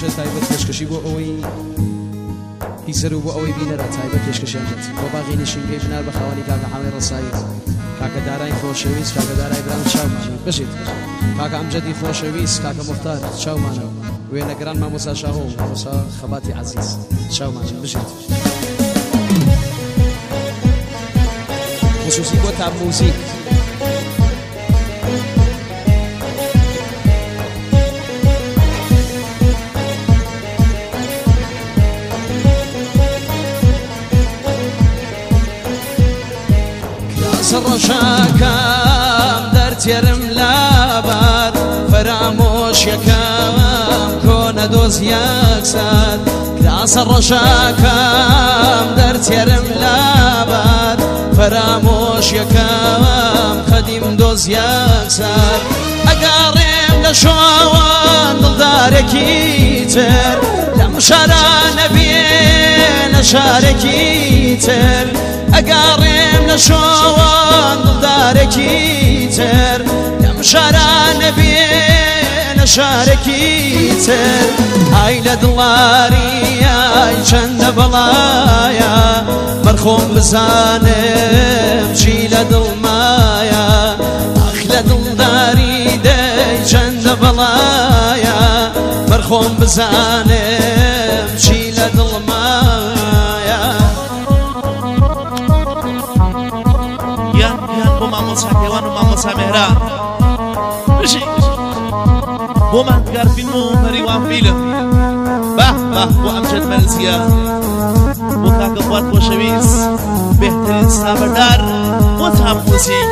پێشکەشە تایبەت پێشکەشی بۆ ئەوەی پیسەر و بۆ ئەوەی بینەرە تایبەت پێشکەشیانجێت بۆ باغی نشینگەی ژنار بە خاوەنی کاکە حامی ڕەسایی کاکە دارای خۆشەویست کاکە دارای برام چاومانە بژیت کاکە ئەمجەدی خۆشەویست کاکە مختار چاومانە وێنەگران مامۆستا شاهۆ مامۆستا خەباتی عەزیز چاومانە بژیت خصوصی بۆ تاب موزیک ڕۆژاکەم دەرتێرم لابات فەرامۆش یەکەم کۆنە دۆز یەکسەر کراسە ڕۆژاکەم دەرتێرم لابات فەرامۆش یەکەم خەدیم دۆز یەکسەر ئەگەڕێم لە شۆوان دڵدارێکی تر لەم شارە نەبێ لە شارێکی تر ئەگەڕێم لە شۆوان دڵدارێکی تر لەم شارە نەبێ لە شارێکی تر ئای لە دڵاری ئای چەندە بەڵایە بەرخۆم بزانم چی لە دڵمایە ئەخ لە دڵداری دەی چەندە بەڵایە بەرخۆم بزانم چی لە دڵمایە بۆ مامۆستا کێوان و مامۆستا مێهران بۆ ماندگار فیلم و مەریوان فیلم بەه بۆ ئەمجەد مەرزیە بۆ کاکە فواد خۆشەویست بهترین سابەردار بۆ تام موزیک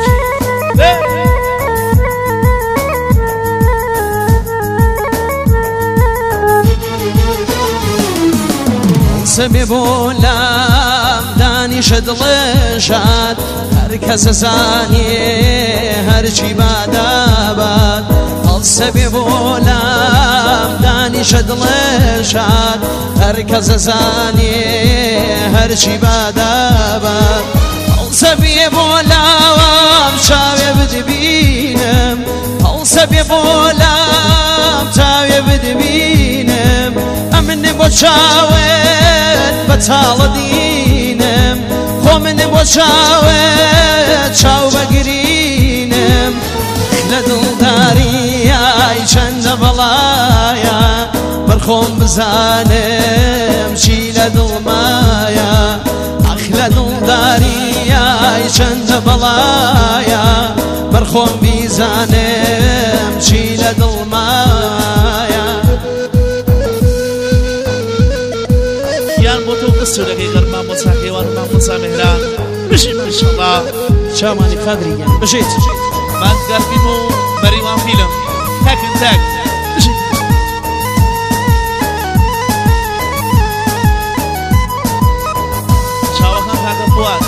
سەبێ بۆ لام دانیشە دڵێشات هەر کەسە زانێ هەرچی بادابات هەڵسەبێ بۆ لام دانیشە دڵێشات هەر کەسە زانێ هەرچی بادابات هەڵسەبێ بۆ لام چاوێ بدبینم هەڵسەبێ بۆ لام چاوێ بدبینم ئەمنێ بۆ چاوێت بەتاڵە دینم خۆ منێ بۆ چاوێت چاو بەگرینم لە دڵداری ئای چەندە بەڵایە بەرخۆم بزانم چی لە دڵمایە ئەخ لە دڵداری ئای چەندە بەڵایە بەرخۆم بیزانم چی لە دڵمایە بۆ تۆ قسوودەکەی غەر مامۆستا کێوان و مامۆستا مێهران بژین ئینشەڵڵا چاوانی قادریان بژیت ماندگار فیلم و مەریوان فیلم تاکن تاک بژین چاوەکان کاکە فواد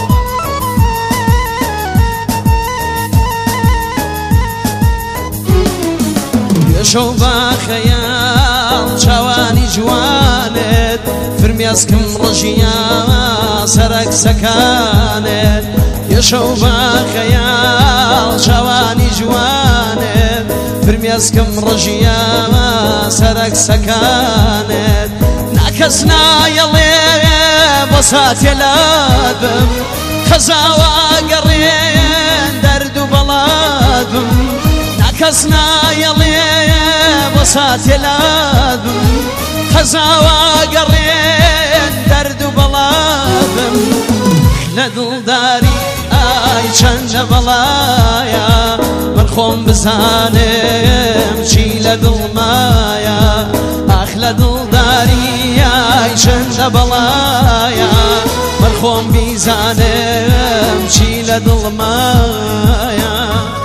شەو بە خەیاڵ چاوانی جوانت فرمیاسکم ڕژیە سەرک سەکانت یەشەو بە خەیاڵ چاوانی جوانت فرمیاسکم ڕژیە سەرک سەکانت ناکەس نایەڵێ بۆ ساتێ لات بم خەزاوە گەڕێن دەرد و بەڵات بم کەس نایەڵێ بۆ ساتێ لات بم خەزاوە گەڕێن دەرد و بەڵات بم لە دڵداری ئای چەندە بەڵایە من خۆم بزانم چی لە دڵمایە ئاخ لە دڵداری ئای چەندە بەڵایە من خۆم بیزانم چی لە دڵمایە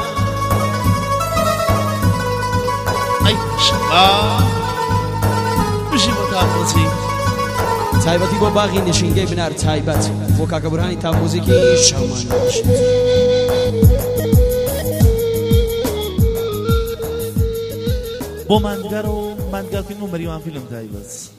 بژین بۆ تام موزیک تایبەتی بۆ باغی نشینگەی بنار تایبەت بۆ کاکە بورهانی تام موزیکی شەومان بۆ ماندگار و ماندگار فیلم و مەریوان فیلم تایبەت